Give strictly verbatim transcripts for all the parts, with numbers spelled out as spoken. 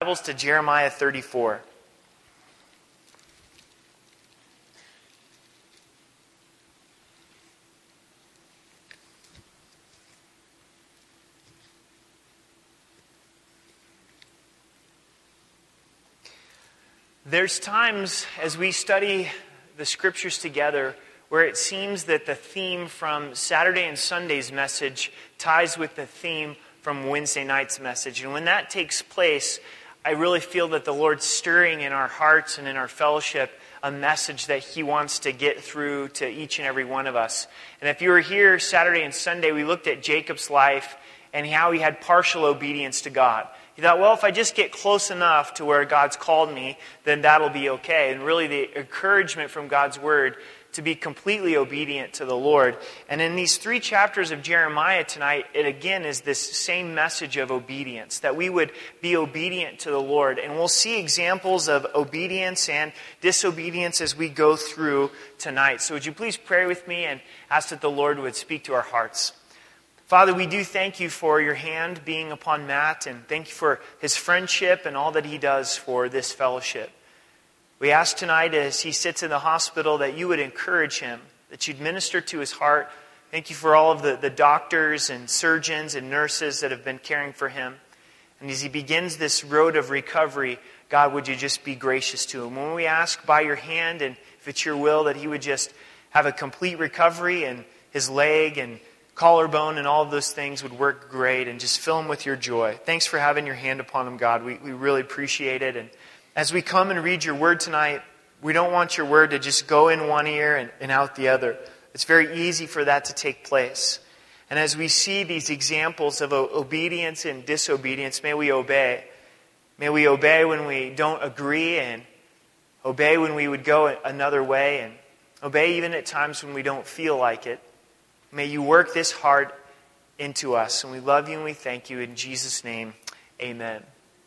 Bibles to Jeremiah thirty-four. There's times as we study the scriptures together where it seems that the theme from Saturday and Sunday's message ties with the theme from Wednesday night's message. And when that takes place, I really feel that the Lord's stirring in our hearts and in our fellowship a message that He wants to get through to each and every one of us. And if you were here Saturday and Sunday, we looked at Jacob's life and how he had partial obedience to God. He thought, well, if I just get close enough to where God's called me, then that'll be okay. And really the encouragement from God's Word to be completely obedient to the Lord. And in these three chapters of Jeremiah tonight, it again is this same message of obedience, that we would be obedient to the Lord. And we'll see examples of obedience and disobedience as we go through tonight. So would you please pray with me and ask that the Lord would speak to our hearts. Father, we do thank you for your hand being upon Matt, and thank you for his friendship and all that he does for this fellowship. We ask tonight as he sits in the hospital that you would encourage him, that you'd minister to his heart. Thank you for all of the, the doctors and surgeons and nurses that have been caring for him. And as he begins this road of recovery, God, would you just be gracious to him? When we ask by your hand, and if it's your will, that he would just have a complete recovery and his leg and collarbone and all of those things would work great, and just fill him with your joy. Thanks for having your hand upon him, God. We, we really appreciate it. And as we come and read your word tonight, we don't want your word to just go in one ear and, and out the other. It's very easy for that to take place. And as we see these examples of obedience and disobedience, may we obey. May we obey when we don't agree, and obey when we would go another way, and obey even at times when we don't feel like it. May you work this heart into us. And we love you and we thank you. In Jesus' name, amen.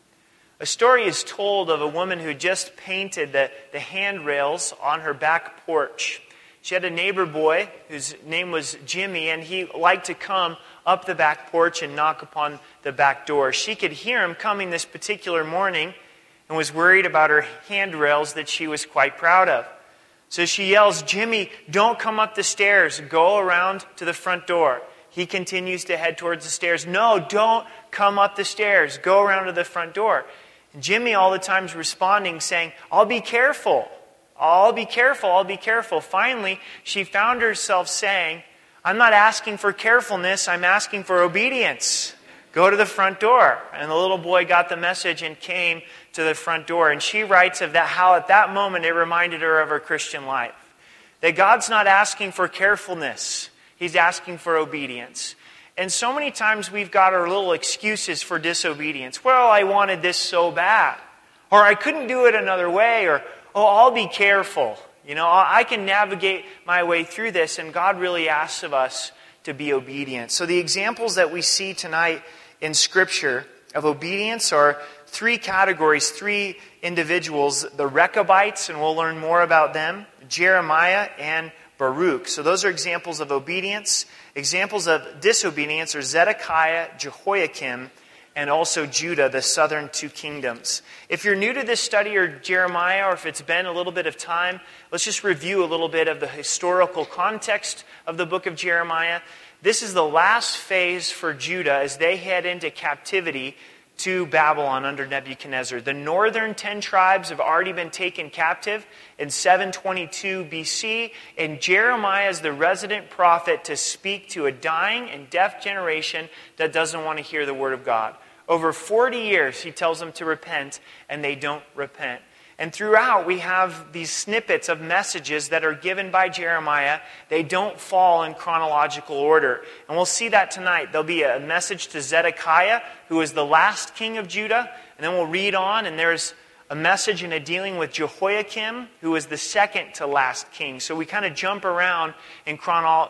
A story is told of a woman who just painted the, the handrails on her back porch. She had a neighbor boy whose name was Jimmy, and he liked to come up the back porch and knock upon the back door. She could hear him coming this particular morning and was worried about her handrails that she was quite proud of. So she yells, "Jimmy, don't come up the stairs. Go around to the front door." He continues to head towards the stairs. "No, don't come up the stairs. Go around to the front door." And Jimmy all the time is responding, saying, "I'll be careful. I'll be careful. I'll be careful." Finally, she found herself saying, "I'm not asking for carefulness. I'm asking for obedience. Go to the front door." And the little boy got the message and came to the front door. And she writes of that, how at that moment it reminded her of her Christian life. That God's not asking for carefulness. He's asking for obedience. And so many times we've got our little excuses for disobedience. Well, I wanted this so bad. Or I couldn't do it another way. Or, oh, I'll be careful. You know, I can navigate my way through this. And God really asks of us to be obedient. So the examples that we see tonight in Scripture of obedience are three categories, three individuals. The Rechabites, and we'll learn more about them. Jeremiah and Baruch. So those are examples of obedience. Examples of disobedience are Zedekiah, Jehoiakim, and also Judah, the southern two kingdoms. If you're new to this study or Jeremiah, or if it's been a little bit of time, let's just review a little bit of the historical context of the book of Jeremiah. This is the last phase for Judah as they head into captivity to Babylon under Nebuchadnezzar. The northern ten tribes have already been taken captive in seven twenty-two B C, and Jeremiah is the resident prophet to speak to a dying and deaf generation that doesn't want to hear the word of God. Over forty years, he tells them to repent, and they don't repent. And throughout, we have these snippets of messages that are given by Jeremiah. They don't fall in chronological order. And we'll see that tonight. There'll be a message to Zedekiah, who is the last king of Judah. And then we'll read on, and there's a message and a dealing with Jehoiakim, who is the second to last king. So we kind of jump around in chrono-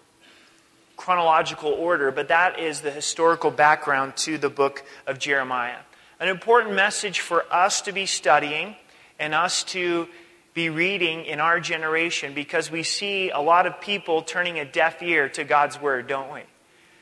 chronological order, but that is the historical background to the book of Jeremiah. An important message for us to be studying and us to be reading in our generation, because we see a lot of people turning a deaf ear to God's word, don't we?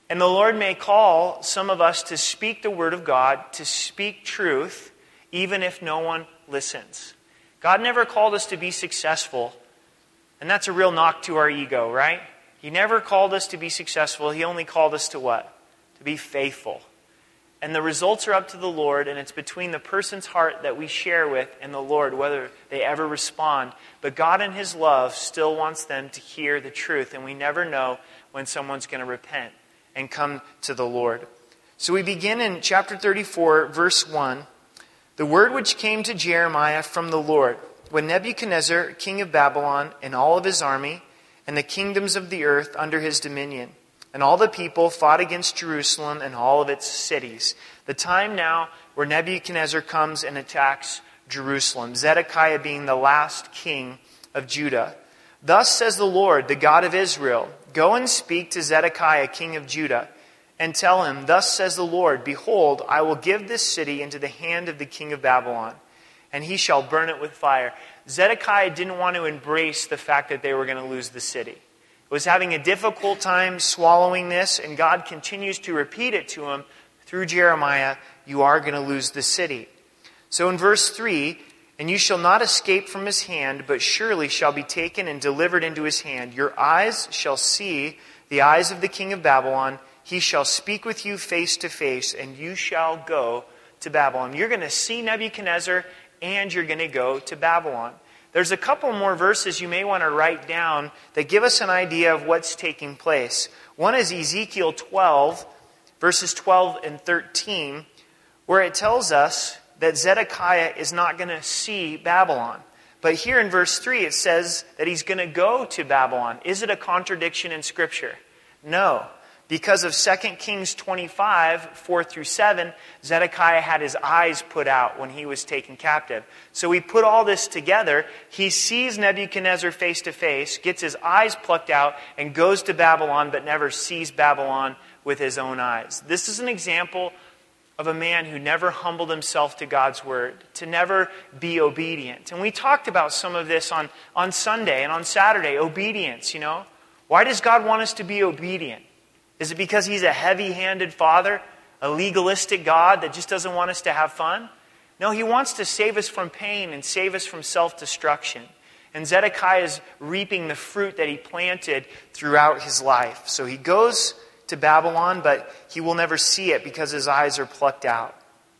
And the Lord may call some of us to speak the word of God, to speak truth, even if no one listens. God never called us to be successful. And that's a real knock to our ego, right? He never called us to be successful. He only called us to what? To be faithful. And the results are up to the Lord, and it's between the person's heart that we share with and the Lord, whether they ever respond. But God in His love still wants them to hear the truth, and we never know when someone's going to repent and come to the Lord. So we begin in chapter thirty-four, verse one. The word which came to Jeremiah from the Lord, when Nebuchadnezzar, king of Babylon, and all of his army, and the kingdoms of the earth under his dominion, and all the people fought against Jerusalem and all of its cities. The time now where Nebuchadnezzar comes and attacks Jerusalem, Zedekiah being the last king of Judah. Thus says the Lord, the God of Israel, go and speak to Zedekiah, king of Judah, and tell him, thus says the Lord, behold, I will give this city into the hand of the king of Babylon, and he shall burn it with fire. Zedekiah didn't want to embrace the fact that they were going to lose the city. Was having a difficult time swallowing this, and God continues to repeat it to him through Jeremiah, you are going to lose the city. So in verse three, and you shall not escape from his hand, but surely shall be taken and delivered into his hand. Your eyes shall see the eyes of the king of Babylon. He shall speak with you face to face, and you shall go to Babylon. You're going to see Nebuchadnezzar, and you're going to go to Babylon. There's a couple more verses you may want to write down that give us an idea of what's taking place. One is Ezekiel twelve, verses twelve and thirteen, where it tells us that Zedekiah is not going to see Babylon. But here in verse three it says that he's going to go to Babylon. Is it a contradiction in Scripture? No. Because of Second Kings twenty-five, four through seven, Zedekiah had his eyes put out when he was taken captive. So we put all this together. He sees Nebuchadnezzar face to face, gets his eyes plucked out, and goes to Babylon, but never sees Babylon with his own eyes. This is an example of a man who never humbled himself to God's word, to never be obedient. And we talked about some of this on, on Sunday and on Saturday, obedience, you know. Why does God want us to be obedient? Is it because He's a heavy-handed Father, a legalistic God that just doesn't want us to have fun? No, He wants to save us from pain and save us from self-destruction. And Zedekiah is reaping the fruit that he planted throughout his life. So he goes to Babylon, but he will never see it because his eyes are plucked out.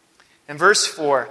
In verse four,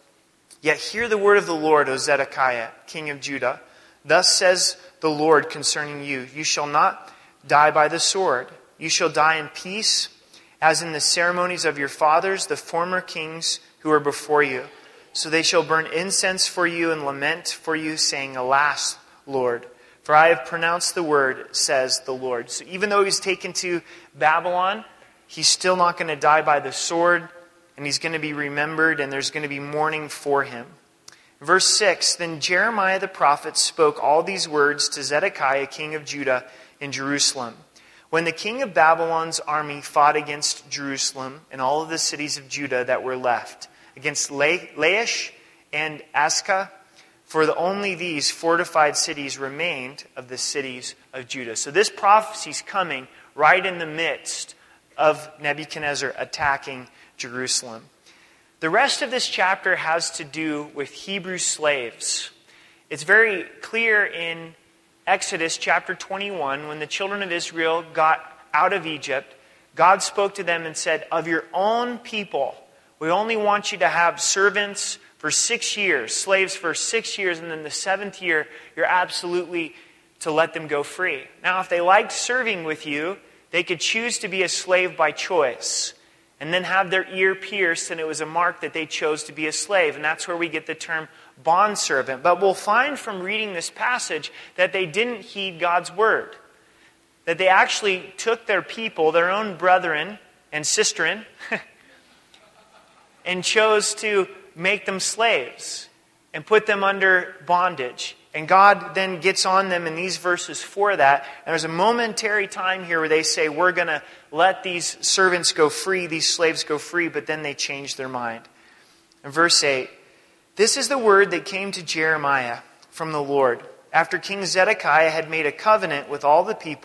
yet hear the word of the Lord, O Zedekiah, king of Judah. Thus says the Lord concerning you, you shall not die by the sword. You shall die in peace, as in the ceremonies of your fathers, the former kings who are before you. So they shall burn incense for you and lament for you, saying, alas, Lord, for I have pronounced the word, says the Lord. So even though he's taken to Babylon, he's still not going to die by the sword, and he's going to be remembered, and there's going to be mourning for him. Verse six, then Jeremiah the prophet spoke all these words to Zedekiah, king of Judah, in Jerusalem. When the king of Babylon's army fought against Jerusalem and all of the cities of Judah that were left, against Laish and Azekah, for the only these fortified cities remained of the cities of Judah. So this prophecy is coming right in the midst of Nebuchadnezzar attacking Jerusalem. The rest of this chapter has to do with Hebrew slaves. It's very clear in Exodus chapter twenty-one, when the children of Israel got out of Egypt, God spoke to them and said, of your own people, we only want you to have servants for six years, slaves for six years, and then the seventh year, you're absolutely to let them go free. Now, if they liked serving with you, they could choose to be a slave by choice, and then have their ear pierced, and it was a mark that they chose to be a slave. And that's where we get the term bondservant. But we'll find from reading this passage that they didn't heed God's word. That they actually took their people, their own brethren and sisterin, and chose to make them slaves and put them under bondage. And God then gets on them in these verses for that. And there's a momentary time here where they say, we're going to let these servants go free, these slaves go free, but then they change their mind. In verse eight, this is the word that came to Jeremiah from the Lord, after King Zedekiah had made a covenant with all the people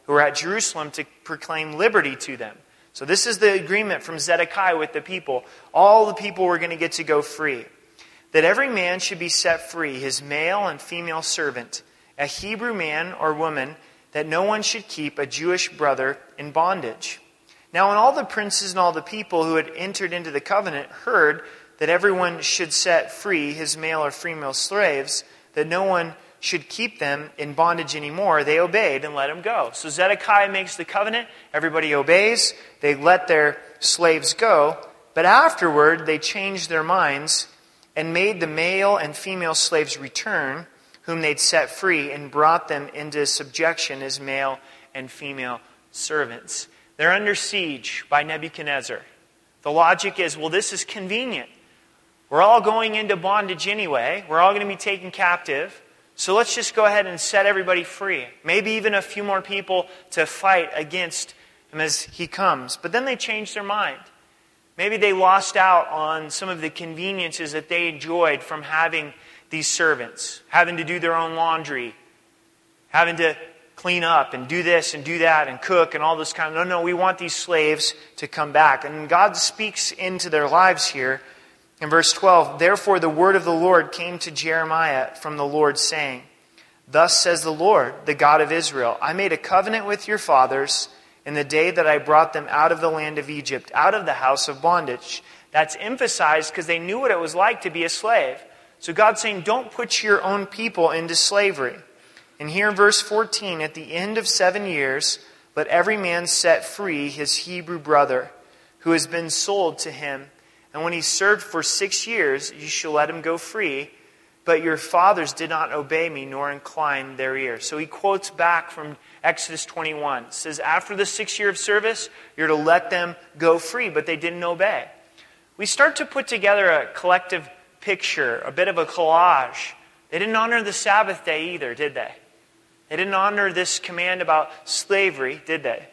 who were at Jerusalem to proclaim liberty to them. So this is the agreement from Zedekiah with the people. All the people were going to get to go free. That every man should be set free, his male and female servant, a Hebrew man or woman, that no one should keep a Jewish brother in bondage. Now when all the princes and all the people who had entered into the covenant heard that everyone should set free his male or female slaves, that no one should keep them in bondage anymore, they obeyed and let them go. So Zedekiah makes the covenant, everybody obeys, they let their slaves go, but afterward they changed their minds and made the male and female slaves return, whom they'd set free, and brought them into subjection as male and female servants. They're under siege by Nebuchadnezzar. The logic is, well, this is convenient. We're all going into bondage anyway. We're all going to be taken captive. So let's just go ahead and set everybody free. Maybe even a few more people to fight against him as he comes. But then they changed their mind. Maybe they lost out on some of the conveniences that they enjoyed from having these servants, having to do their own laundry, having to clean up and do this and do that and cook and all this kind of, no, no, we want these slaves to come back. And God speaks into their lives here in verse twelve. Therefore the word of the Lord came to Jeremiah from the Lord, saying, Thus says the Lord, the God of Israel, I made a covenant with your fathers in the day that I brought them out of the land of Egypt, out of the house of bondage. That's emphasized because they knew what it was like to be a slave. So God's saying, don't put your own people into slavery. And here in verse fourteen, at the end of seven years, let every man set free his Hebrew brother, who has been sold to him. And when he served for six years, you shall let him go free. But your fathers did not obey me, nor incline their ear. So he quotes back from Exodus twenty-one. It says, after the six year of service, you're to let them go free, but they didn't obey. We start to put together a collective picture, a bit of a collage. They didn't honor the Sabbath day either, did they? They didn't honor this command about slavery, did they?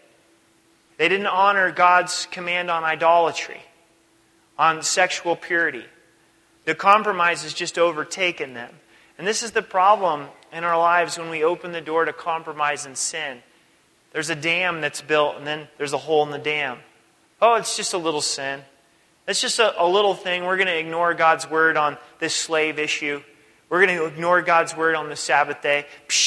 They didn't honor God's command on idolatry, on sexual purity. The compromise has just overtaken them. And this is the problem in our lives when we open the door to compromise and sin. There's a dam that's built, and then there's a hole in the dam. Oh, it's just a little sin. It's just a, a little thing. We're going to ignore God's word on this slave issue. We're going to ignore God's word on the Sabbath day.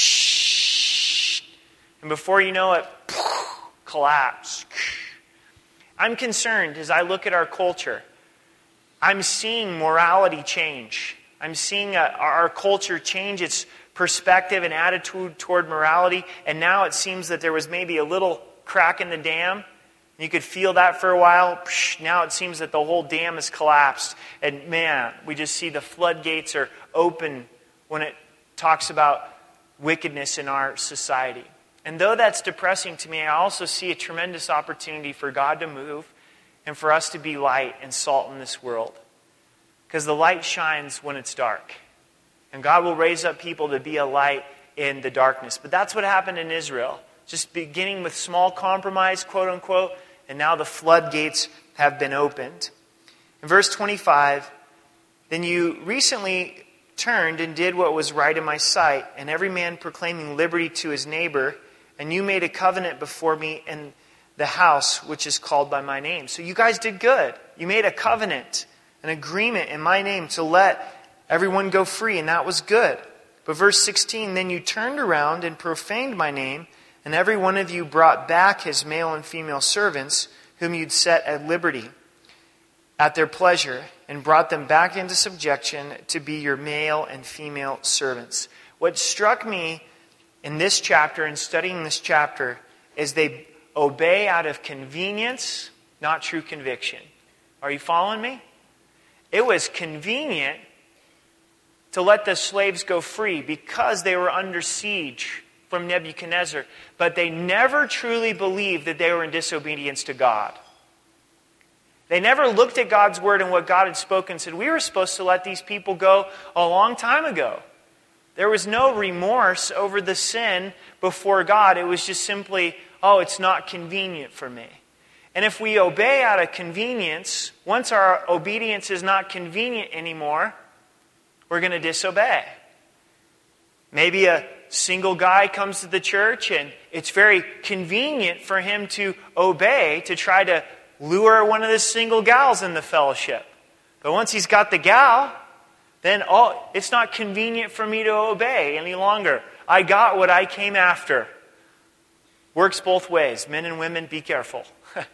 Psh, and before you know it, collapse. I'm concerned as I look at our culture. I'm seeing morality change. I'm seeing a, our culture change its perspective and attitude toward morality. And now it seems that there was maybe a little crack in the dam. You could feel that for a while. Now it seems that the whole dam has collapsed. And man, we just see the floodgates are open when it talks about wickedness in our society. And though that's depressing to me, I also see a tremendous opportunity for God to move and for us to be light and salt in this world. Because the light shines when it's dark. And God will raise up people to be a light in the darkness. But that's what happened in Israel. Just beginning with small compromise, quote unquote, and now the floodgates have been opened. In verse twenty-five, then you recently turned and did what was right in my sight, and every man proclaiming liberty to his neighbor, and you made a covenant before me in the house which is called by my name. So you guys did good. You made a covenant, an agreement in my name to let everyone go free, and that was good. But verse sixteen, then you turned around and profaned my name, and every one of you brought back his male and female servants, whom you'd set at liberty at their pleasure, and brought them back into subjection to be your male and female servants. What struck me in this chapter, in studying this chapter, is they obey out of convenience, not true conviction. Are you following me? It was convenient to let the slaves go free because they were under siege from Nebuchadnezzar, but they never truly believed that they were in disobedience to God. They never looked at God's word and what God had spoken and said, we were supposed to let these people go a long time ago. There was no remorse over the sin before God. It was just simply, oh, it's not convenient for me. And if we obey out of convenience, once our obedience is not convenient anymore, we're going to disobey. Maybe a single guy comes to the church and it's very convenient for him to obey, to try to lure one of the single gals in the fellowship. But once he's got the gal, then oh, it's not convenient for me to obey any longer. I got what I came after. Works both ways. Men and women, be careful.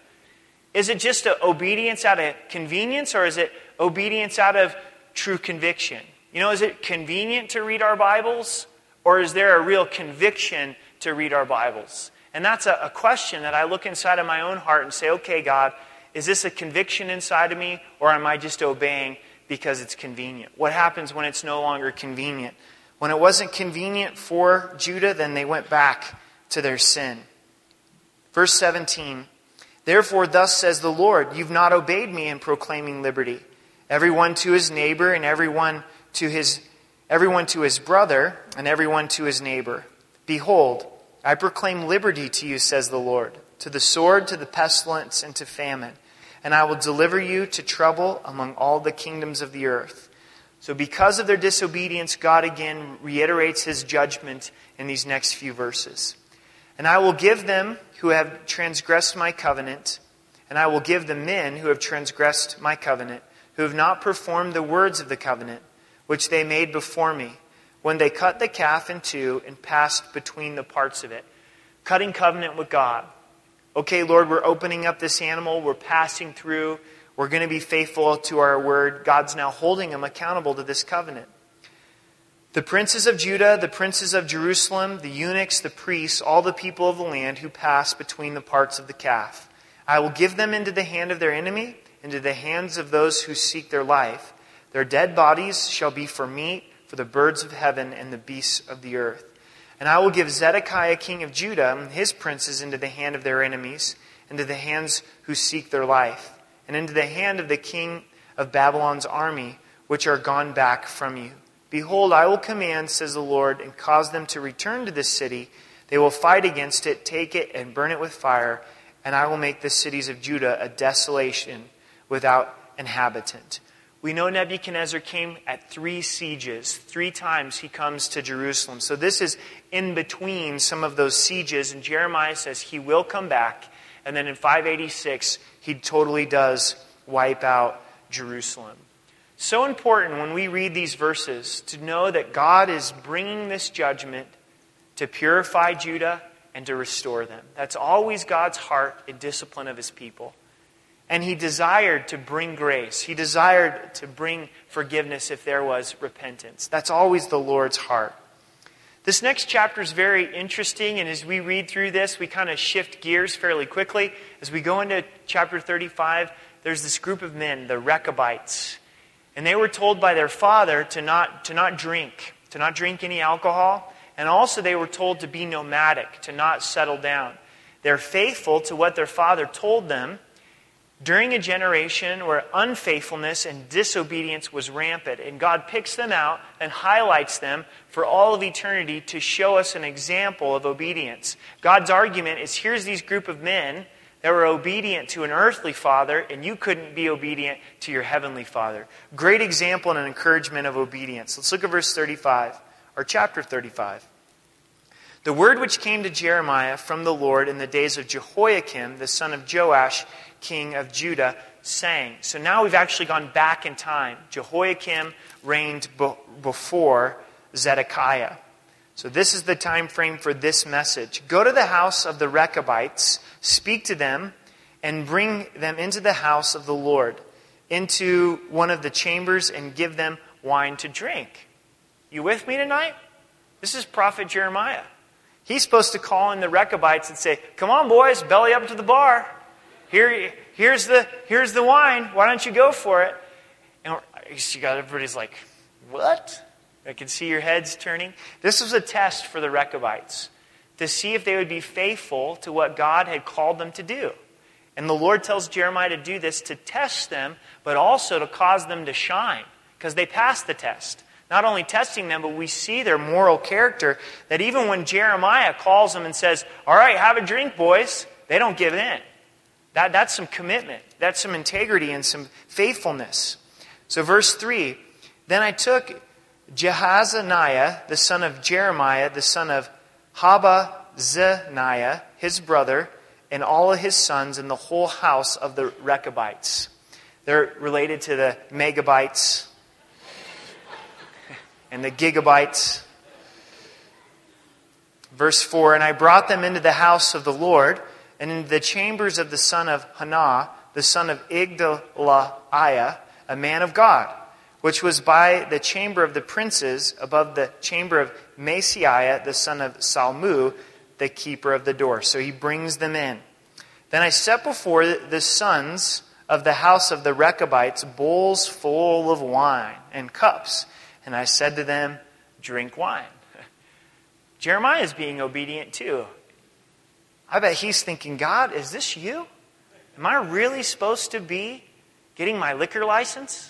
Is it just a obedience out of convenience, or is it obedience out of true conviction? You know, is it convenient to read our Bibles, or is there a real conviction to read our Bibles? And that's a, a question that I look inside of my own heart and say, okay, God, is this a conviction inside of me, or am I just obeying because it's convenient? What happens when it's no longer convenient? When it wasn't convenient for Judah, then they went back to their sin. Verse seventeen, therefore thus says the Lord, you've not obeyed me in proclaiming liberty. Everyone to his neighbor, and everyone to his everyone to his brother, and everyone to his neighbor. Behold, I proclaim liberty to you, says the Lord, to the sword, to the pestilence, and to famine. And I will deliver you to trouble among all the kingdoms of the earth. So because of their disobedience, God again reiterates his judgment in these next few verses. And I will give them who have transgressed my covenant, and I will give the men who have transgressed my covenant, who have not performed the words of the covenant, which they made before me, when they cut the calf in two and passed between the parts of it. Cutting covenant with God. Okay, Lord, we're opening up this animal. We're passing through. We're going to be faithful to our word. God's now holding them accountable to this covenant. The princes of Judah, the princes of Jerusalem, the eunuchs, the priests, all the people of the land who pass between the parts of the calf. I will give them into the hand of their enemy, into the hands of those who seek their life. Their dead bodies shall be for meat for the birds of heaven and the beasts of the earth. And I will give Zedekiah king of Judah and his princes into the hand of their enemies, into the hands who seek their life, and into the hand of the king of Babylon's army, which are gone back from you. Behold, I will command, says the Lord, and cause them to return to this city. They will fight against it, take it, and burn it with fire, and I will make the cities of Judah a desolation without inhabitant. We know Nebuchadnezzar came at three sieges. Three times he comes to Jerusalem. So this is in between some of those sieges. And Jeremiah says he will come back. And then in five eighty-six, he totally does wipe out Jerusalem. So important when we read these verses to know that God is bringing this judgment to purify Judah and to restore them. That's always God's heart and discipline of his people. And he desired to bring grace. He desired to bring forgiveness if there was repentance. That's always the Lord's heart. This next chapter is very interesting, and as we read through this, we kind of shift gears fairly quickly. As we go into chapter thirty-five, there's this group of men, the Rechabites. And they were told by their father to not, to not drink, to not drink any alcohol. And also they were told to be nomadic, to not settle down. They're faithful to what their father told them during a generation where unfaithfulness and disobedience was rampant. And God picks them out and highlights them for all of eternity to show us an example of obedience. God's argument is, here's these group of men that were obedient to an earthly father, and you couldn't be obedient to your heavenly Father. Great example and an encouragement of obedience. Let's look at verse thirty-five, or chapter thirty-five. The word which came to Jeremiah from the Lord in the days of Jehoiakim, the son of Joash, king of Judah, saying. So now we've actually gone back in time. Jehoiakim reigned be- before Zedekiah. So this is the time frame for this message. Go to the house of the Rechabites, speak to them, and bring them into the house of the Lord, into one of the chambers, and give them wine to drink. You with me tonight? This is Prophet Jeremiah. He's supposed to call in the Rechabites and say, come on, boys, belly up to the bar. Here, here's the, here's the wine. Why don't you go for it? And you got everybody's like, what? I can see your heads turning. This was a test for the Rechabites to see if they would be faithful to what God had called them to do. And the Lord tells Jeremiah to do this to test them, but also to cause them to shine, because they passed the test. Not only testing them, but we see their moral character, that even when Jeremiah calls them and says, all right, have a drink, boys, they don't give in. That, that's some commitment. That's some integrity and some faithfulness. So verse three, then I took Jehazaniah, the son of Jeremiah, the son of Habazaniah, his brother, and all of his sons, and the whole house of the Rechabites. They're related to the megabytes and the gigabytes. Verse four, and I brought them into the house of the Lord, and into the chambers of the son of Hanah, the son of Igdaliah, a man of God, which was by the chamber of the princes, above the chamber of Maaseiah, the son of Salmu, the keeper of the door. So he brings them in. Then I set before the sons of the house of the Rechabites bowls full of wine and cups. And I said to them, drink wine. Jeremiah is being obedient too. I bet he's thinking, God, is this you? Am I really supposed to be getting my liquor license?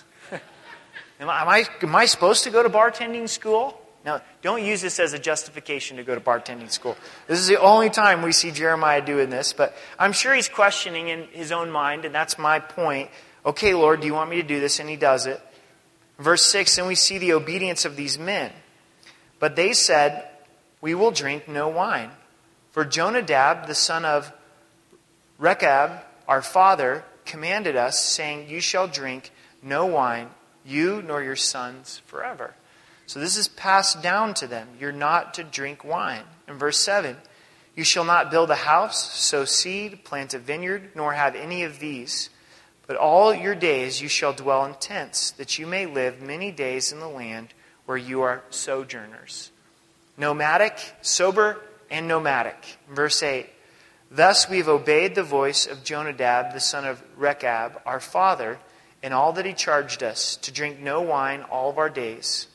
am, I, am, I, am I supposed to go to bartending school? Now, don't use this as a justification to go to bartending school. This is the only time we see Jeremiah doing this, but I'm sure he's questioning in his own mind, and that's my point. Okay, Lord, do you want me to do this? And he does it. Verse six, and we see the obedience of these men. But they said, we will drink no wine. For Jonadab, the son of Rechab, our father, commanded us, saying, you shall drink no wine, you nor your sons forever. So this is passed down to them. You're not to drink wine. In verse seven, you shall not build a house, sow seed, plant a vineyard, nor have any of these. But all your days you shall dwell in tents, that you may live many days in the land where you are sojourners. Nomadic, sober, and nomadic. Verse eight, thus we have obeyed the voice of Jonadab, the son of Rechab, our father, in all that he charged us, to drink no wine all of our days.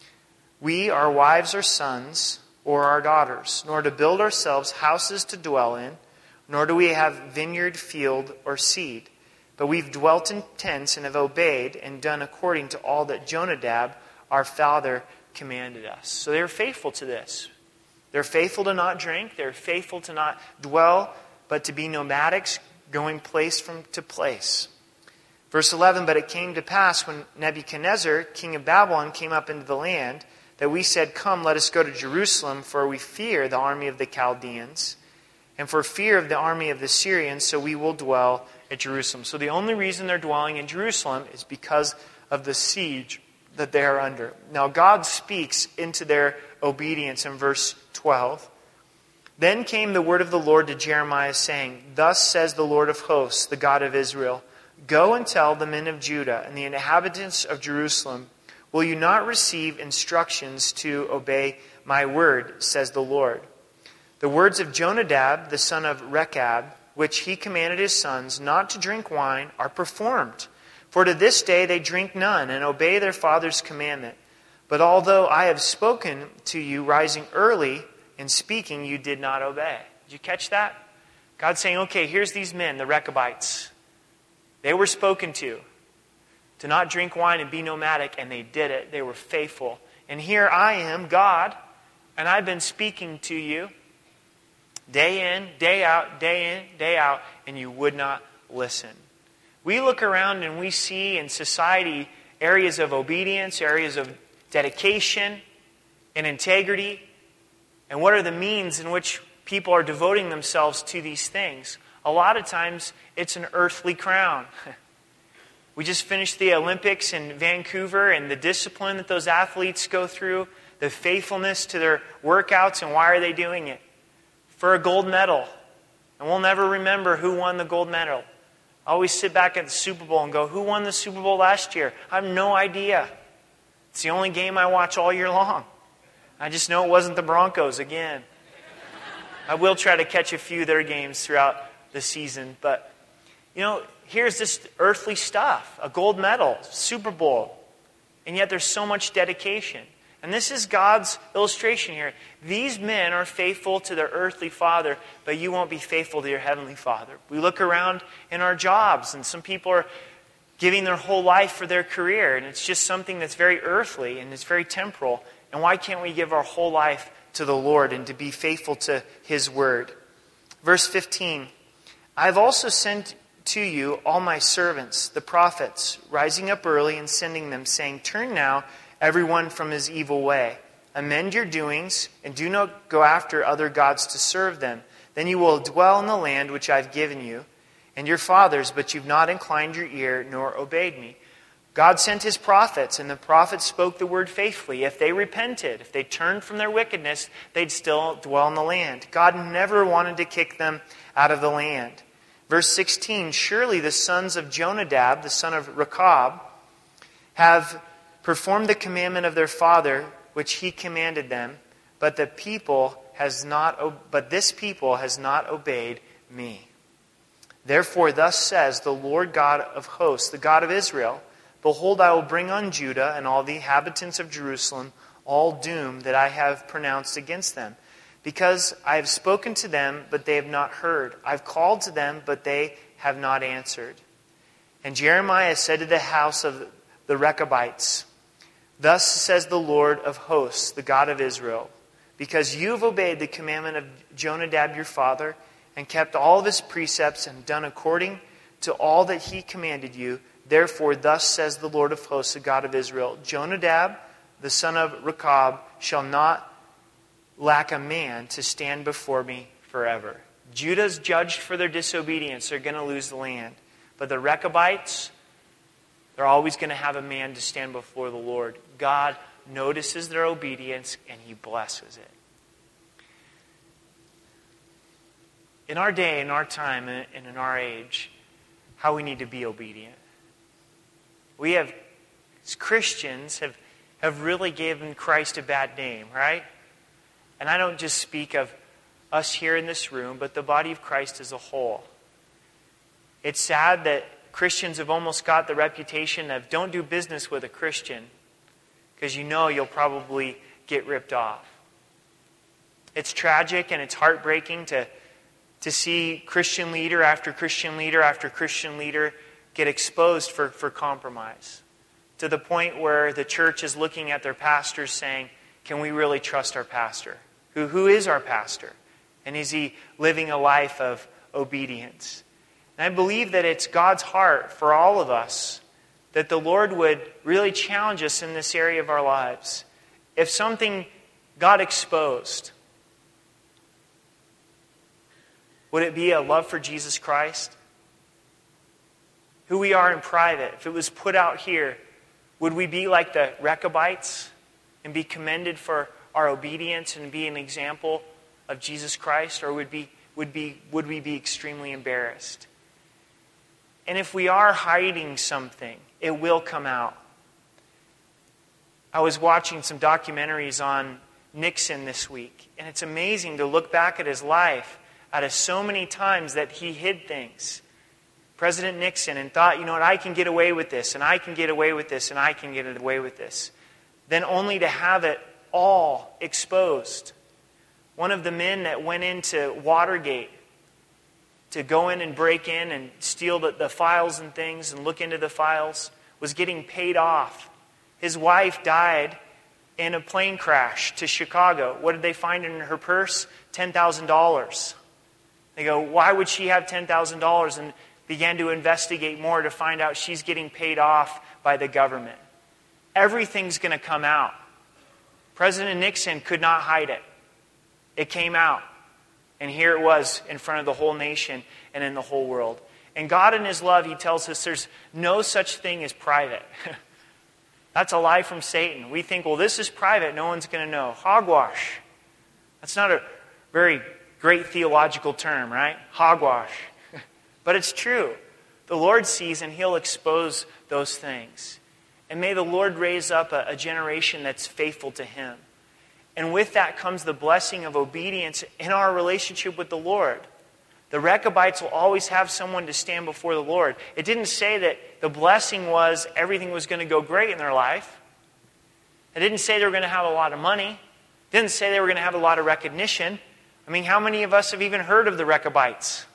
We, our wives or sons, or our daughters, nor to build ourselves houses to dwell in, nor do we have vineyard, field, or seed. But we've dwelt in tents and have obeyed and done according to all that Jonadab, our father, commanded us. So they're faithful to this. They're faithful to not drink. They're faithful to not dwell, but to be nomadics, going place from to place. Verse eleven, but it came to pass when Nebuchadnezzar, king of Babylon, came up into the land, that we said, come, let us go to Jerusalem, for we fear the army of the Chaldeans, and for fear of the army of the Syrians, so we will dwell at Jerusalem. So the only reason they're dwelling in Jerusalem is because of the siege that they are under. Now God speaks into their obedience in verse twelve. Then came the word of the Lord to Jeremiah, saying, thus says the Lord of hosts, the God of Israel, go and tell the men of Judah and the inhabitants of Jerusalem, will you not receive instructions to obey my word, says the Lord. The words of Jonadab, the son of Rechab, which he commanded his sons not to drink wine, are performed. For to this day they drink none and obey their father's commandment. But although I have spoken to you rising early and speaking, you did not obey. Did you catch that? God's saying, okay, here's these men, the Rechabites. They were spoken to. To not drink wine and be nomadic, and they did it. They were faithful. And here I am, God, and I've been speaking to you day in, day out, day in, day out, and you would not listen. We look around and we see in society areas of obedience, areas of dedication and integrity. And what are the means in which people are devoting themselves to these things? A lot of times it's an earthly crown. We just finished the Olympics in Vancouver, and the discipline that those athletes go through, the faithfulness to their workouts, and why are they doing it? For a gold medal. And we'll never remember who won the gold medal. I always sit back at the Super Bowl and go, who won the Super Bowl last year? I have no idea. It's the only game I watch all year long. I just know it wasn't the Broncos again. I will try to catch a few of their games throughout the season, but you know, here's this earthly stuff, a gold medal, Super Bowl, and yet there's so much dedication. And this is God's illustration here. These men are faithful to their earthly father, but you won't be faithful to your heavenly Father. We look around in our jobs, and some people are giving their whole life for their career, and it's just something that's very earthly and it's very temporal. And why can't we give our whole life to the Lord and to be faithful to His word? Verse fifteen, I have also sent to you all my servants, the prophets, rising up early and sending them, saying, turn now everyone from his evil way. Amend your doings, and do not go after other gods to serve them. Then you will dwell in the land which I've given you and your fathers, but you've not inclined your ear nor obeyed me. God sent his prophets, and the prophets spoke the word faithfully. If they repented, if they turned from their wickedness, they'd still dwell in the land. God never wanted to kick them out of the land. Verse sixteen, surely the sons of Jonadab, the son of Rechab, have performed the commandment of their father, which he commanded them, but the people has not, but this people has not obeyed me. Therefore, thus says the Lord God of hosts, the God of Israel, behold, I will bring on Judah and all the inhabitants of Jerusalem all doom that I have pronounced against them, because I have spoken to them, but they have not heard. I've called to them, but they have not answered. And Jeremiah said to the house of the Rechabites, thus says the Lord of hosts, the God of Israel, because you have obeyed the commandment of Jonadab your father, and kept all of his precepts, and done according to all that he commanded you, therefore thus says the Lord of hosts, the God of Israel, Jonadab, the son of Rechab, shall not lack a man to stand before me forever. Judah's judged for their disobedience. They're going to lose the land. But the Rechabites, they're always going to have a man to stand before the Lord. God notices their obedience and he blesses it. In our day, in our time, and in our age, how we need to be obedient. We have, as Christians, have, have really given Christ a bad name, right? And I don't just speak of us here in this room, but the body of Christ as a whole. It's sad that Christians have almost got the reputation of don't do business with a Christian because you know you'll probably get ripped off. It's tragic and it's heartbreaking to, to see Christian leader after Christian leader after Christian leader get exposed for, for compromise. To the point where the church is looking at their pastors saying, can we really trust our pastor? Who, who is our pastor? And is he living a life of obedience? And I believe that it's God's heart for all of us that the Lord would really challenge us in this area of our lives. If something got exposed, would it be a love for Jesus Christ? Who we are in private, if it was put out here, would we be like the Rechabites and be commended for our obedience and be an example of Jesus Christ? Or would, be, would, be, would we be extremely embarrassed? And if we are hiding something, it will come out. I was watching some documentaries on Nixon this week, and it's amazing to look back at his life out of so many times that he hid things. President Nixon, and thought, you know what, I can get away with this, and I can get away with this, and I can get away with this. Then only to have it all exposed. One of the men that went into Watergate to go in and break in and steal the, the files and things and look into the files was getting paid off. His wife died in a plane crash to Chicago. What did they find in her purse? ten thousand dollars. They go, why would she have ten thousand dollars? And began to investigate more to find out she's getting paid off by the government. Everything's going to come out. President Nixon could not hide it. It came out. And here it was in front of the whole nation and in the whole world. And God in His love, He tells us there's no such thing as private. That's a lie from Satan. We think, well, this is private. No one's going to know. Hogwash. That's not a very great theological term, right? Hogwash. But it's true. The Lord sees and He'll expose those things. And may the Lord raise up a, a generation that's faithful to Him. And with that comes the blessing of obedience in our relationship with the Lord. The Rechabites will always have someone to stand before the Lord. It didn't say that the blessing was everything was going to go great in their life. It didn't say they were going to have a lot of money. It didn't say they were going to have a lot of recognition. I mean, how many of us have even heard of the Rechabites?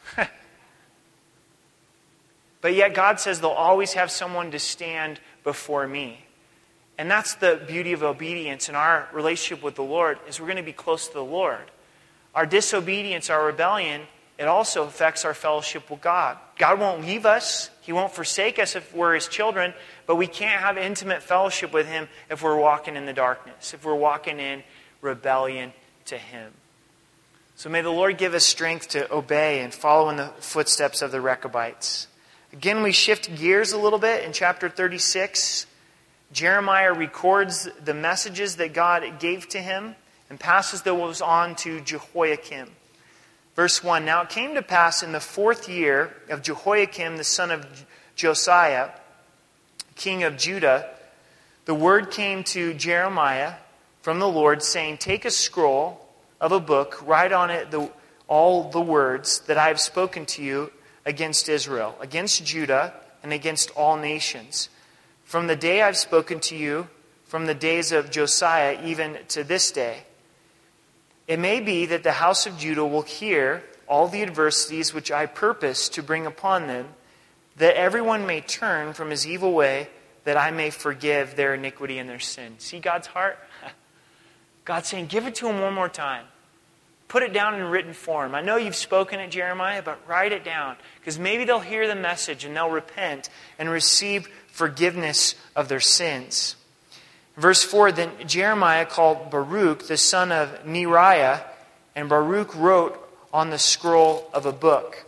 But yet God says they'll always have someone to stand before me. And that's the beauty of obedience in our relationship with the Lord, is we're going to be close to the Lord. Our disobedience, our rebellion, it also affects our fellowship with God. God won't leave us. He won't forsake us if we're His children, but we can't have intimate fellowship with Him if we're walking in the darkness, if we're walking in rebellion to Him. So may the Lord give us strength to obey and follow in the footsteps of the Rechabites. Again, we shift gears a little bit in chapter thirty-six. Jeremiah records the messages that God gave to him and passes those on to Jehoiakim. Verse one, now it came to pass in the fourth year of Jehoiakim, the son of Josiah, king of Judah, the word came to Jeremiah from the Lord, saying, take a scroll of a book, write on it the, all the words that I have spoken to you against Israel, against Judah, and against all nations. From the day I've spoken to you, from the days of Josiah, even to this day. It may be that the house of Judah will hear all the adversities which I purpose to bring upon them, that everyone may turn from his evil way, that I may forgive their iniquity and their sin. See God's heart? God's saying, give it to them one more time. Put it down in written form. I know you've spoken it, Jeremiah, but write it down. Because maybe they'll hear the message and they'll repent and receive forgiveness of their sins. Verse four, then Jeremiah called Baruch, the son of Neriah, and Baruch wrote on the scroll of a book.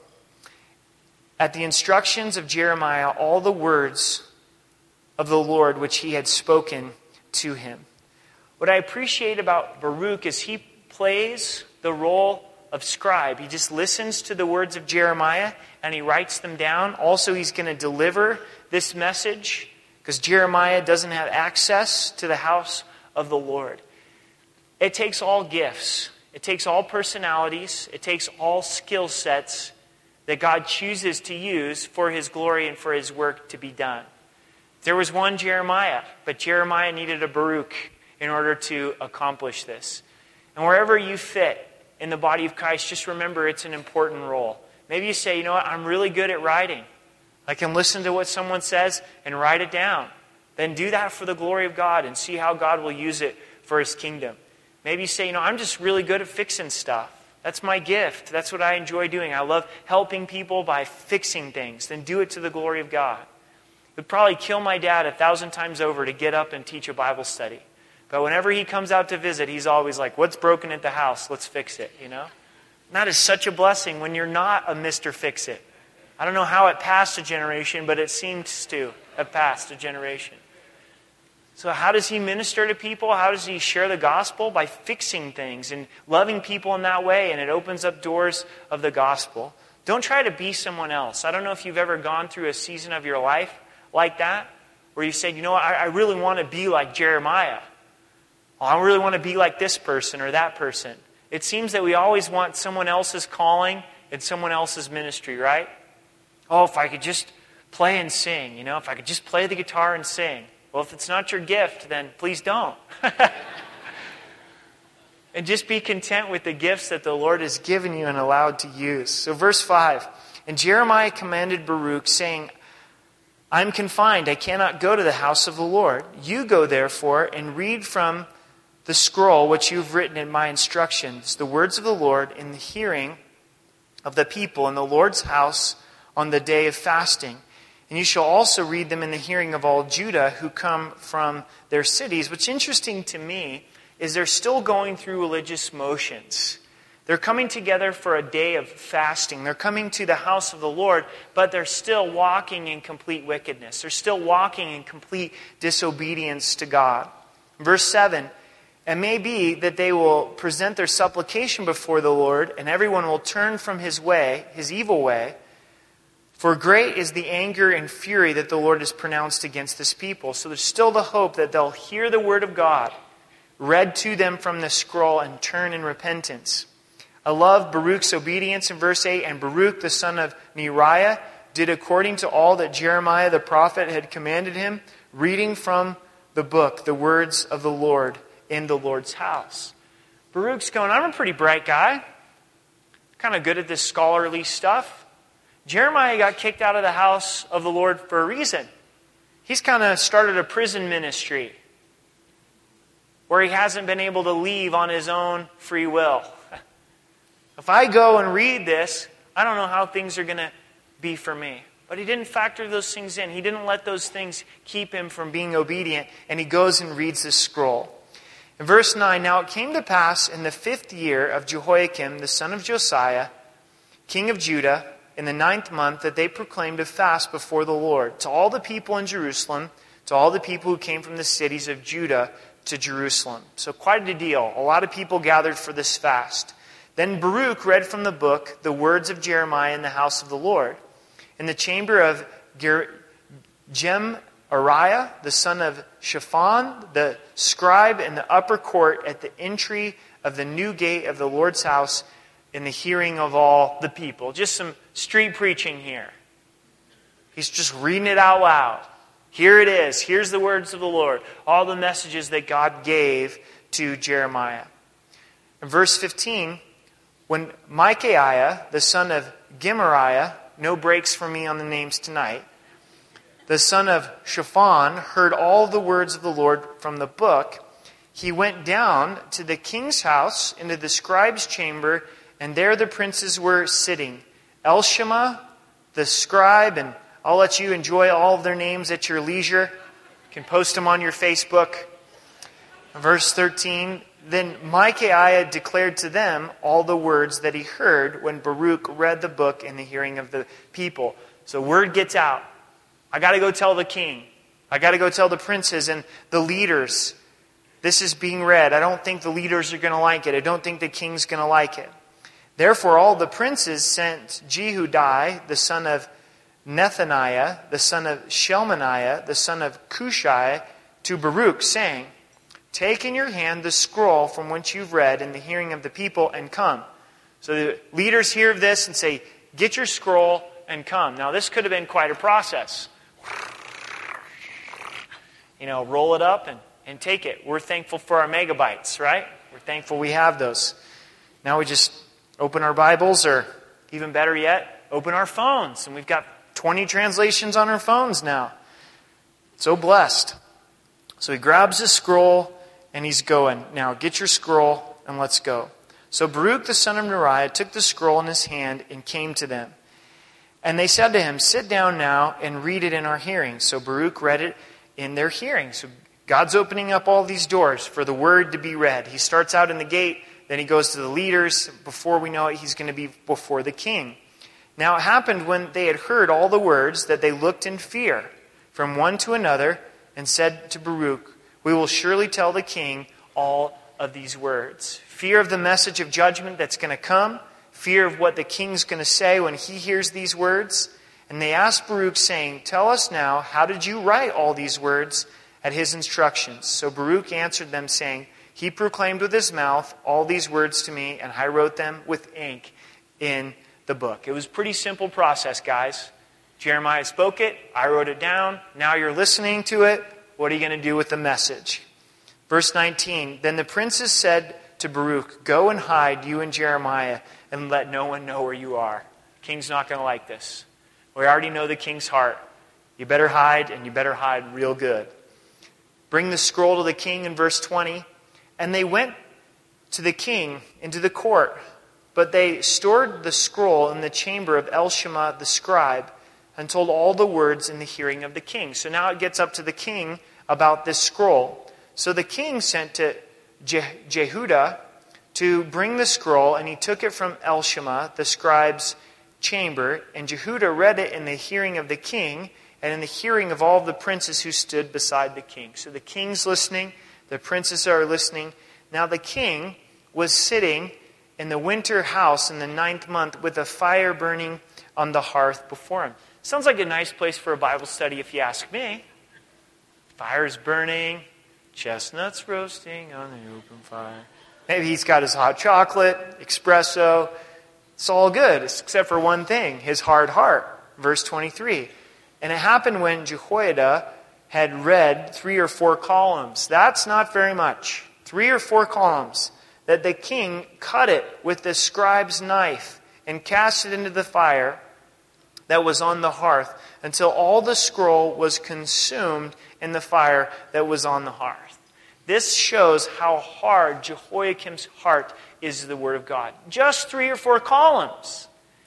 At the instructions of Jeremiah, all the words of the Lord which he had spoken to him. What I appreciate about Baruch is he plays the role of scribe. He just listens to the words of Jeremiah and he writes them down. Also, he's going to deliver this message because Jeremiah doesn't have access to the house of the Lord. It takes all gifts. It takes all personalities. It takes all skill sets that God chooses to use for His glory and for His work to be done. There was one Jeremiah, but Jeremiah needed a Baruch in order to accomplish this. And wherever you fit in the body of Christ, just remember it's an important role. Maybe you say, you know what, I'm really good at writing. I can listen to what someone says and write it down. Then do that for the glory of God and see how God will use it for His kingdom. Maybe you say, you know, I'm just really good at fixing stuff. That's my gift. That's what I enjoy doing. I love helping people by fixing things. Then do it to the glory of God. It would probably kill my dad a thousand times over to get up and teach a Bible study. But whenever he comes out to visit, he's always like, what's broken at the house? Let's fix it, you know? And that is such a blessing when you're not a Mister Fix-It. I don't know how it passed a generation, but it seems to have passed a generation. So how does he minister to people? How does he share the gospel? By fixing things and loving people in that way, and it opens up doors of the gospel. Don't try to be someone else. I don't know if you've ever gone through a season of your life like that, where you said, you know what, I, I really want to be like Jeremiah. Oh, I really want to be like this person or that person. It seems that we always want someone else's calling and someone else's ministry, right? Oh, if I could just play and sing, you know, if I could just play the guitar and sing. Well, if it's not your gift, then please don't. And just be content with the gifts that the Lord has given you and allowed to use. So verse five, and Jeremiah commanded Baruch, saying, I'm confined, I cannot go to the house of the Lord. You go therefore and read from the scroll which you've written in my instructions, the words of the Lord in the hearing of the people in the Lord's house on the day of fasting. And you shall also read them in the hearing of all Judah who come from their cities. What's interesting to me is they're still going through religious motions. They're coming together for a day of fasting. They're coming to the house of the Lord, but they're still walking in complete wickedness. They're still walking in complete disobedience to God. Verse seven, it may be that they will present their supplication before the Lord, and everyone will turn from his way, his evil way. For great is the anger and fury that the Lord has pronounced against this people. So there's still the hope that they'll hear the word of God read to them from the scroll and turn in repentance. I love Baruch's obedience in verse eight. And Baruch, the son of Neriah, did according to all that Jeremiah the prophet had commanded him, reading from the book the words of the Lord in the Lord's house. Baruch's going, I'm a pretty bright guy. Kind of good at this scholarly stuff. Jeremiah got kicked out of the house of the Lord for a reason. He's kind of started a prison ministry where he hasn't been able to leave on his own free will. If I go and read this, I don't know how things are going to be for me. But he didn't factor those things in. He didn't let those things keep him from being obedient. And he goes and reads this scroll. In verse nine, now it came to pass in the fifth year of Jehoiakim, the son of Josiah, king of Judah, in the ninth month, that they proclaimed a fast before the Lord to all the people in Jerusalem, to all the people who came from the cities of Judah to Jerusalem. So quite a deal. A lot of people gathered for this fast. Then Baruch read from the book the words of Jeremiah in the house of the Lord. In the chamber of Gemariah, the son of Shaphan, the scribe, in the upper court at the entry of the new gate of the Lord's house, in the hearing of all the people. Just some street preaching here. He's just reading it out loud. Here it is. Here's the words of the Lord. All the messages that God gave to Jeremiah. In verse fifteen, when Micaiah, the son of Gemariah, no breaks for me on the names tonight, the son of Shaphan, heard all the words of the Lord from the book, he went down to the king's house into the scribe's chamber, and there the princes were sitting. Elishama, the scribe, and I'll let you enjoy all of their names at your leisure. You can post them on your Facebook. Verse thirteen, then Micaiah declared to them all the words that he heard when Baruch read the book in the hearing of the people. So word gets out. I got to go tell the king. I got to go tell the princes and the leaders. This is being read. I don't think the leaders are going to like it. I don't think the king's going to like it. Therefore all the princes sent Jehudi, the son of Nethaniah, the son of Shelmaniah, the son of Cushai, to Baruch, saying, take in your hand the scroll from which you've read in the hearing of the people and come. So the leaders hear of this and say, get your scroll and come. Now this could have been quite a process. You know, roll it up and, and take it. We're thankful for our megabytes, right? We're thankful we have those. Now we just open our Bibles, or even better yet, open our phones. And we've got twenty translations on our phones now. So blessed. So he grabs his scroll and he's going, now get your scroll and let's go. So Baruch the son of Neriah took the scroll in his hand and came to them. And they said to him, sit down now and read it in our hearing. So Baruch read it in their hearing. So God's opening up all these doors for the word to be read. He starts out in the gate, then he goes to the leaders. Before we know it, he's going to be before the king. Now it happened when they had heard all the words that they looked in fear from one to another and said to Baruch, we will surely tell the king all of these words. Fear of the message of judgment that's going to come. Fear of what the king's going to say when he hears these words. And they asked Baruch, saying, tell us now, how did you write all these words at his instructions? So Baruch answered them, saying, he proclaimed with his mouth all these words to me, and I wrote them with ink in the book. It was a pretty simple process, guys. Jeremiah spoke it. I wrote it down. Now you're listening to it. What are you going to do with the message? Verse nineteen, then the princes said to Baruch, go and hide, you and Jeremiah, and let no one know where you are. King's not going to like this. We already know the king's heart. You better hide, and you better hide real good. Bring the scroll to the king in verse twenty. And they went to the king into the court, but they stored the scroll in the chamber of Elishama the scribe, and told all the words in the hearing of the king. So now it gets up to the king about this scroll. So the king sent to Je- Jehudah to bring the scroll, and he took it from Elishama the scribe's chamber, and Jehudah read it in the hearing of the king, and in the hearing of all the princes who stood beside the king. So the king's listening, the princes are listening. Now the king was sitting in the winter house in the ninth month with a fire burning on the hearth before him. Sounds like a nice place for a Bible study if you ask me. Fire's burning, chestnuts roasting on the open fire. Maybe he's got his hot chocolate, espresso. It's all good, except for one thing, his hard heart. Verse twenty-three. And it happened when Jehoiada had read three or four columns. That's not very much. Three or four columns. That the king cut it with the scribe's knife and cast it into the fire that was on the hearth until all the scroll was consumed in the fire that was on the hearth. This shows how hard Jehoiakim's heart is to the Word of God. Just three or four columns.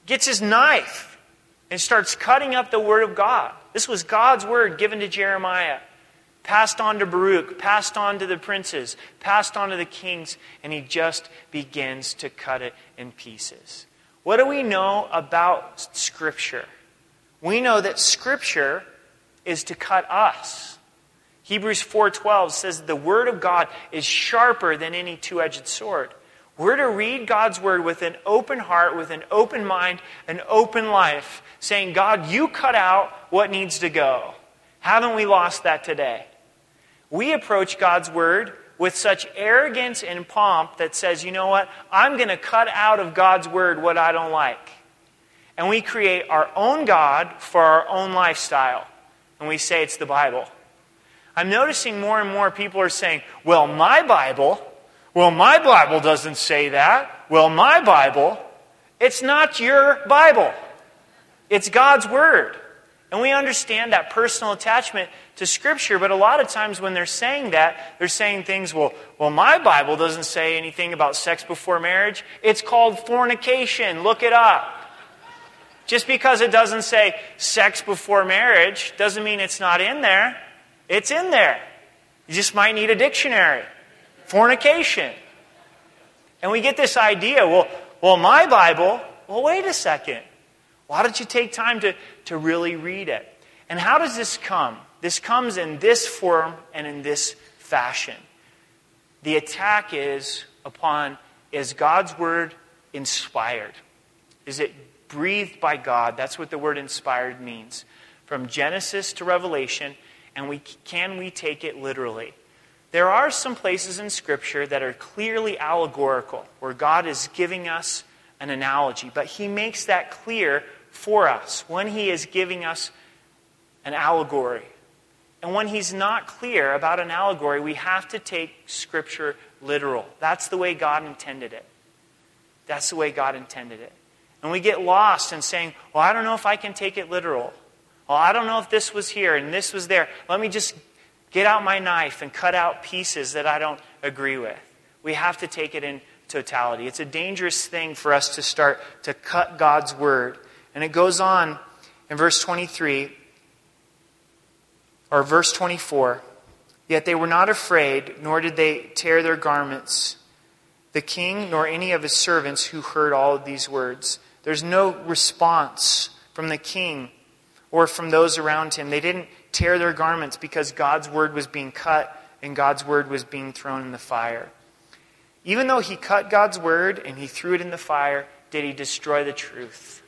gets his knife and starts cutting up the word of God. This was God's word given to Jeremiah, passed on to Baruch, passed on to the princes, passed on to the kings, and he just begins to cut it in pieces. What do we know about Scripture? We know that Scripture is to cut us. Hebrews four twelve says the Word of God is sharper than any two-edged sword. We're to read God's Word with an open heart, with an open mind, an open life, saying, God, you cut out what needs to go. Haven't we lost that today? We approach God's Word with such arrogance and pomp that says, you know what, I'm going to cut out of God's Word what I don't like. And we create our own God for our own lifestyle. And we say it's the Bible. I'm noticing more and more people are saying, well, my Bible, well, my Bible doesn't say that. Well, my Bible, it's not your Bible. It's God's Word. And we understand that personal attachment to Scripture, but a lot of times when they're saying that, they're saying things, well, well, my Bible doesn't say anything about sex before marriage. It's called fornication. Look it up. Just because it doesn't say sex before marriage doesn't mean it's not in there. It's in there. You just might need a dictionary. Fornication. And we get this idea, well, well, my Bible, well, wait a second. Why don't you take time to, to really read it? And how does this come? This comes in this form and in this fashion. The attack is upon, is God's Word inspired? Is it breathed by God? That's what the word inspired means. From Genesis to Revelation, and we can we take it literally? There are some places in Scripture that are clearly allegorical, where God is giving us an analogy, but He makes that clear for us when He is giving us an allegory. And when He's not clear about an allegory, we have to take Scripture literal. That's the way God intended it. That's the way God intended it. And we get lost in saying, well, I don't know if I can take it literal. Well, I don't know if this was here and this was there. Let me just get out my knife and cut out pieces that I don't agree with. We have to take it in totality. It's a dangerous thing for us to start to cut God's Word. And it goes on in verse twenty-three, or verse twenty-four. Yet they were not afraid, nor did they tear their garments, the king nor any of his servants who heard all of these words. There's no response from the king or from those around him. They didn't tear their garments because God's Word was being cut and God's Word was being thrown in the fire. Even though He cut God's Word and He threw it in the fire, did He destroy the truth?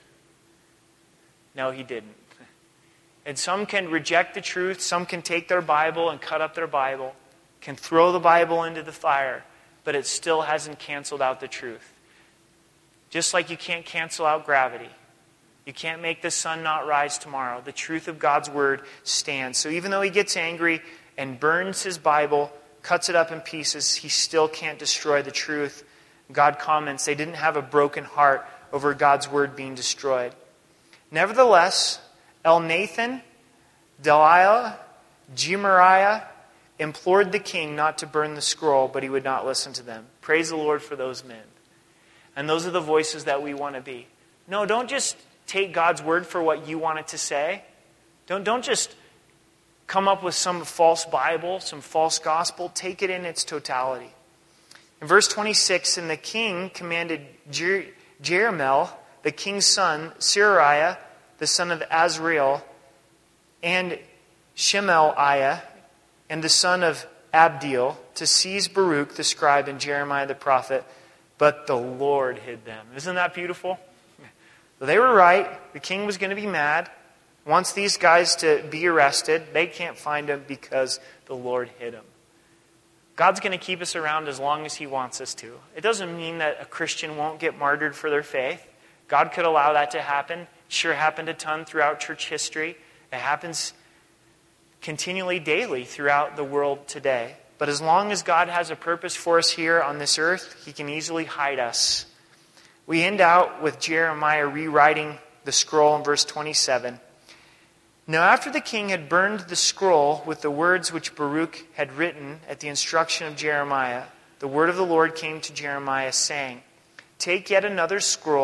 No, He didn't. And some can reject the truth. Some can take their Bible and cut up their Bible, can throw the Bible into the fire, but it still hasn't canceled out the truth. Just like you can't cancel out gravity. You can't make the sun not rise tomorrow. The truth of God's Word stands. So even though he gets angry and burns his Bible, cuts it up in pieces, he still can't destroy the truth. God comments, they didn't have a broken heart over God's Word being destroyed. Nevertheless, Elnathan, Delaiah, Gemariah implored the king not to burn the scroll, but he would not listen to them. Praise the Lord for those men. And those are the voices that we want to be. No, don't just take God's Word for what you want it to say. Don't, don't just come up with some false Bible, some false gospel. Take it in its totality. In verse twenty-six, and the king commanded Jer- Jerahmeel, the king's son, Seraiah, the son of Azriel, and Shemaiah, and the son of Abdiel, to seize Baruch the scribe and Jeremiah the prophet, but the Lord hid them. Isn't that beautiful? They were right. The king was going to be mad. Wants these guys to be arrested. They can't find them because the Lord hid them. God's going to keep us around as long as He wants us to. It doesn't mean that a Christian won't get martyred for their faith. God could allow that to happen. It sure happened a ton throughout church history. It happens continually, daily throughout the world today. But as long as God has a purpose for us here on this earth, He can easily hide us. We end out with Jeremiah rewriting the scroll in verse twenty-seven. Now after the king had burned the scroll with the words which Baruch had written at the instruction of Jeremiah, the word of the Lord came to Jeremiah, saying, Take yet another scroll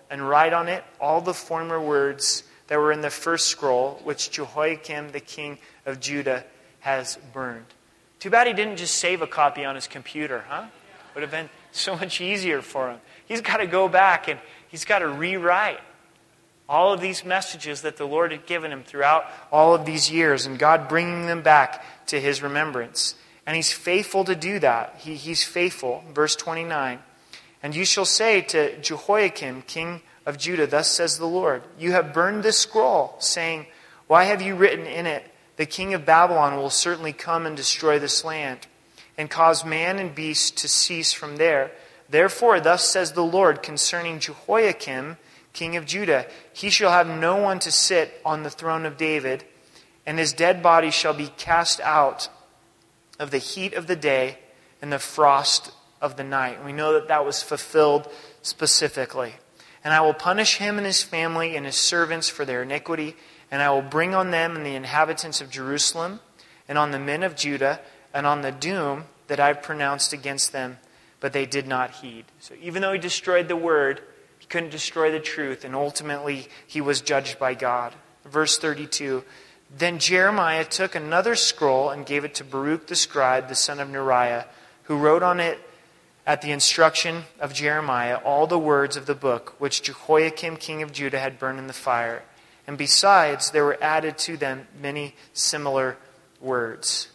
and write on it all the former words that were in the first scroll, which Jehoiakim, the king of Judah, has burned. Too bad he didn't just save a copy on his computer, huh? Would have been so much easier for him. He's got to go back and he's got to rewrite all of these messages that the Lord had given him throughout all of these years, and God bringing them back to his remembrance. And he's faithful to do that. He, he's faithful. Verse twenty-nine. And you shall say to Jehoiakim, king of Judah, thus says the Lord, you have burned this scroll, saying, why have you written in it, the king of Babylon will certainly come and destroy this land, and cause man and beast to cease from there. Therefore, thus says the Lord concerning Jehoiakim, king of Judah, he shall have no one to sit on the throne of David, and his dead body shall be cast out of the heat of the day and the frost of the night. And we know that that was fulfilled specifically. And I will punish him and his family and his servants for their iniquity, and I will bring on them and the inhabitants of Jerusalem, and on the men of Judah, and on the doom that I pronounced against them, but they did not heed. So even though he destroyed the word, he couldn't destroy the truth, and ultimately he was judged by God. Verse thirty-two, then Jeremiah took another scroll and gave it to Baruch the scribe, the son of Neriah, who wrote on it at the instruction of Jeremiah all the words of the book which Jehoiakim king of Judah had burned in the fire. And besides, there were added to them many similar words.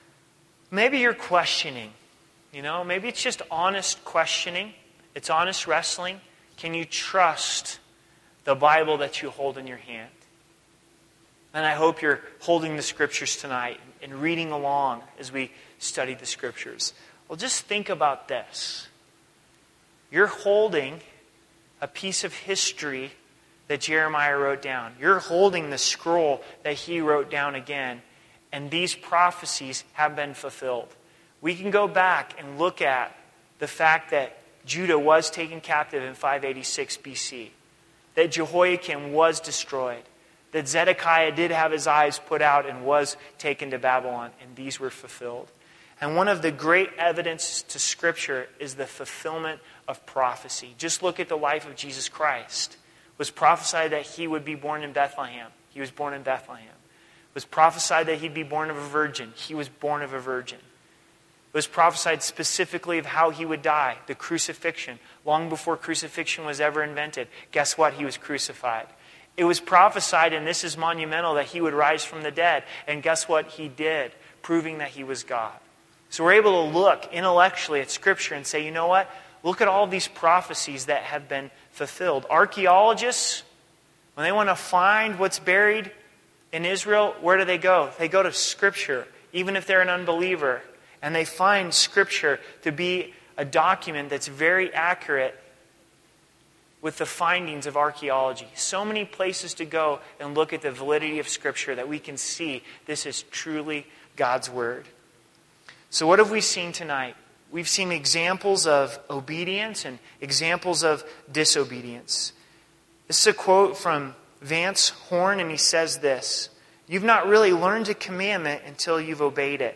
Maybe you're questioning, you know, maybe it's just honest questioning. It's honest wrestling. Can you trust the Bible that you hold in your hand? And I hope you're holding the Scriptures tonight and reading along as we study the Scriptures. Well, just think about this. You're holding a piece of history that Jeremiah wrote down. You're holding the scroll that he wrote down again. And these prophecies have been fulfilled. We can go back and look at the fact that Judah was taken captive in five eighty-six B C. That Jehoiakim was destroyed. That Zedekiah did have his eyes put out and was taken to Babylon. And these were fulfilled. And one of the great evidence to Scripture is the fulfillment of prophecy. Just look at the life of Jesus Christ. It was prophesied that he would be born in Bethlehem. He was born in Bethlehem. It was prophesied that he'd be born of a virgin. He was born of a virgin. It was prophesied specifically of how he would die, the crucifixion. Long before crucifixion was ever invented, guess what? He was crucified. It was prophesied, and this is monumental, that he would rise from the dead. And guess what? He did, proving that he was God. So we're able to look intellectually at Scripture and say, you know what? Look at all these prophecies that have been fulfilled. Archaeologists, when they want to find what's buried in Israel, where do they go? They go to Scripture, even if they're an unbeliever. And they find Scripture to be a document that's very accurate with the findings of archaeology. So many places to go and look at the validity of Scripture that we can see this is truly God's Word. So what have we seen tonight? We've seen examples of obedience and examples of disobedience. This is a quote from Vance Horn, and he says this: you've not really learned a commandment until you've obeyed it.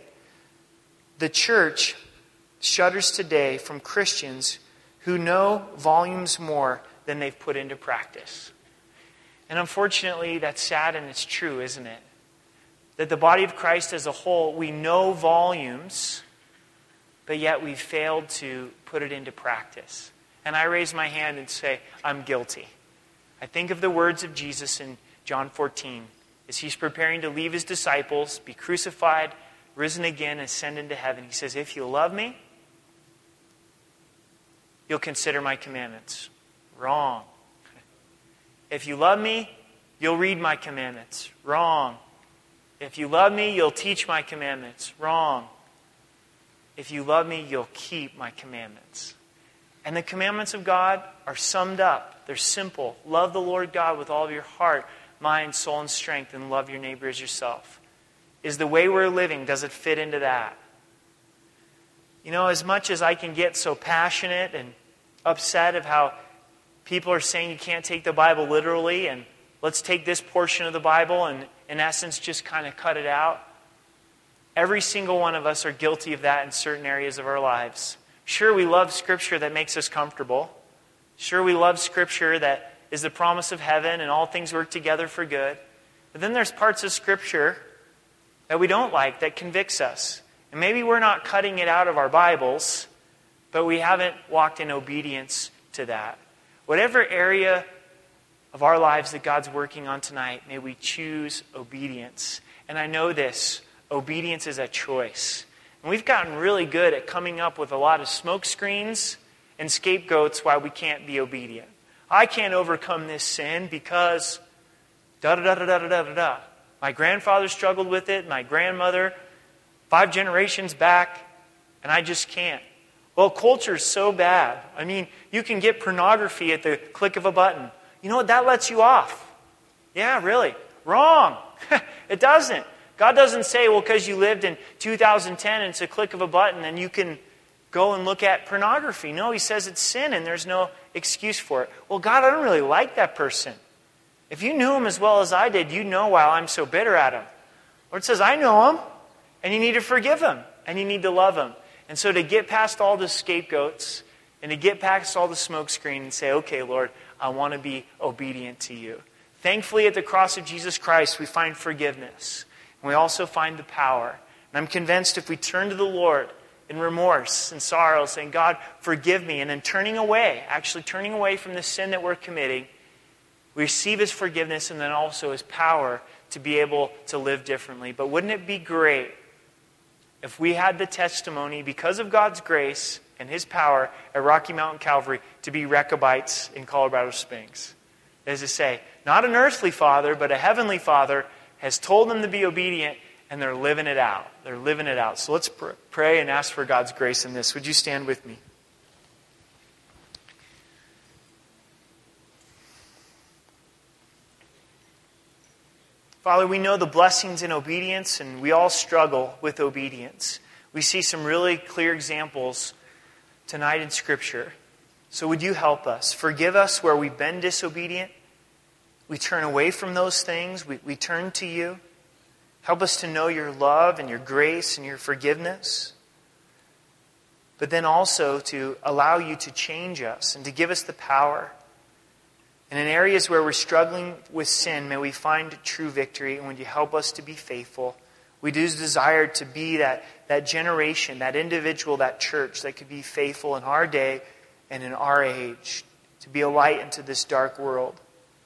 The church shudders today from Christians who know volumes more than they've put into practice. And unfortunately, that's sad and it's true, isn't it? That the body of Christ as a whole, we know volumes, but yet we've failed to put it into practice. And I raise my hand and say, I'm guilty. I think of the words of Jesus in John fourteen, as he's preparing to leave his disciples, be crucified, risen again, ascend into heaven. He says, if you love me, you'll consider my commandments. Wrong. If you love me, you'll read my commandments. Wrong. If you love me, you'll teach my commandments. Wrong. If you love me, you'll keep my commandments. And the commandments of God are summed up. They're simple. Love the Lord God with all of your heart, mind, soul, and strength, and love your neighbor as yourself. Is the way we're living, does it fit into that? You know, as much as I can get so passionate and upset of how people are saying you can't take the Bible literally, and let's take this portion of the Bible and, in essence, just kind of cut it out. Every single one of us are guilty of that in certain areas of our lives. Sure, we love Scripture that makes us comfortable. Sure, we love Scripture that is the promise of heaven and all things work together for good. But then there's parts of Scripture that we don't like, that convicts us. And maybe we're not cutting it out of our Bibles, but we haven't walked in obedience to that. Whatever area of our lives that God's working on tonight, may we choose obedience. And I know this, obedience is a choice. And we've gotten really good at coming up with a lot of smoke screens and scapegoats why we can't be obedient. I can't overcome this sin because da-da-da-da-da-da-da-da. My grandfather struggled with it, my grandmother, five generations back, and I just can't. Well, culture's so bad. I mean, you can get pornography at the click of a button. You know what? That lets you off. Yeah, really. Wrong. It doesn't. God doesn't say, well, because you lived in two thousand ten and it's a click of a button and you can go and look at pornography. No, He says it's sin and there's no excuse for it. Well, God, I don't really like that person. If you knew him as well as I did, you know why I'm so bitter at him. Lord says, I know him, and you need to forgive him, and you need to love him. And so to get past all the scapegoats, and to get past all the smoke screen and say, okay, Lord, I want to be obedient to you. Thankfully, at the cross of Jesus Christ, we find forgiveness. And we also find the power. And I'm convinced if we turn to the Lord in remorse and sorrow, saying, God, forgive me, and then turning away, actually turning away from the sin that we're committing, we receive His forgiveness and then also His power to be able to live differently. But wouldn't it be great if we had the testimony, because of God's grace and His power at Rocky Mountain Calvary, to be Rechabites in Colorado Springs? As to say, not an earthly father, but a heavenly Father has told them to be obedient, and they're living it out. They're living it out. So let's pr- pray and ask for God's grace in this. Would you stand with me? Father, we know the blessings in obedience, and we all struggle with obedience. We see some really clear examples tonight in Scripture. So would you help us? Forgive us where we've been disobedient. We turn away from those things. We, we turn to you. Help us to know your love and your grace and your forgiveness. But then also to allow you to change us and to give us the power. And in areas where we're struggling with sin, may we find true victory. And would you help us to be faithful? We do desire to be that, that generation, that individual, that church that could be faithful in our day and in our age. To be a light into this dark world.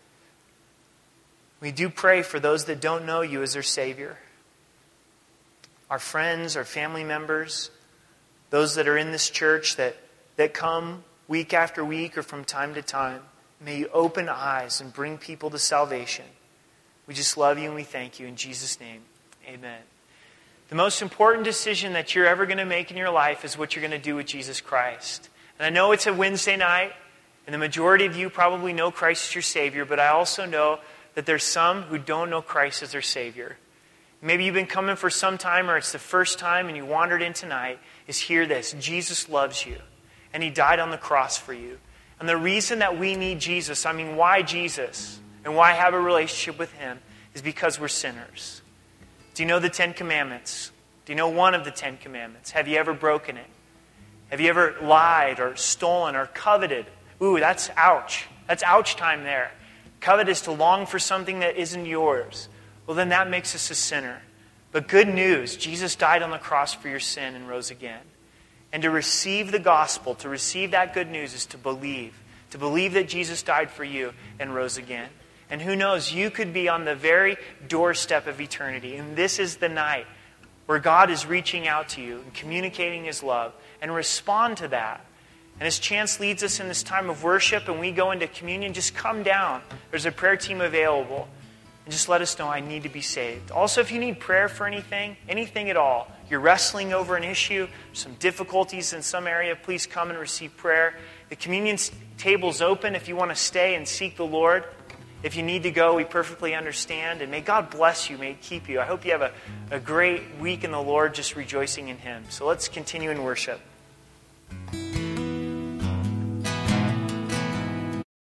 We do pray for those that don't know you as their Savior. Our friends, our family members, those that are in this church that, that come week after week or from time to time. May you open eyes and bring people to salvation. We just love you and we thank you. In Jesus' name, amen. The most important decision that you're ever going to make in your life is what you're going to do with Jesus Christ. And I know it's a Wednesday night, and the majority of you probably know Christ as your Savior, but I also know that there's some who don't know Christ as their Savior. Maybe you've been coming for some time, or it's the first time and you wandered in tonight, is hear this. Jesus loves you, and He died on the cross for you. And the reason that we need Jesus, I mean, why Jesus, and why have a relationship with Him, is because we're sinners. Do you know the Ten Commandments? Do you know one of the Ten Commandments? Have you ever broken it? Have you ever lied or stolen or coveted? Ooh, that's ouch. That's ouch time there. Covet is to long for something that isn't yours. Well, then that makes us a sinner. But good news, Jesus died on the cross for your sin and rose again. And to receive the gospel, to receive that good news, is to believe. To believe that Jesus died for you and rose again. And who knows, you could be on the very doorstep of eternity. And this is the night where God is reaching out to you and communicating His love. And respond to that. And as Chance leads us in this time of worship and we go into communion, just come down. There's a prayer team available. And just let us know, I need to be saved. Also, if you need prayer for anything, anything at all, you're wrestling over an issue, some difficulties in some area, please come and receive prayer. The communion table's open if you want to stay and seek the Lord. If you need to go, we perfectly understand. And may God bless you, may He keep you. I hope you have a, a great week in the Lord, just rejoicing in Him. So let's continue in worship.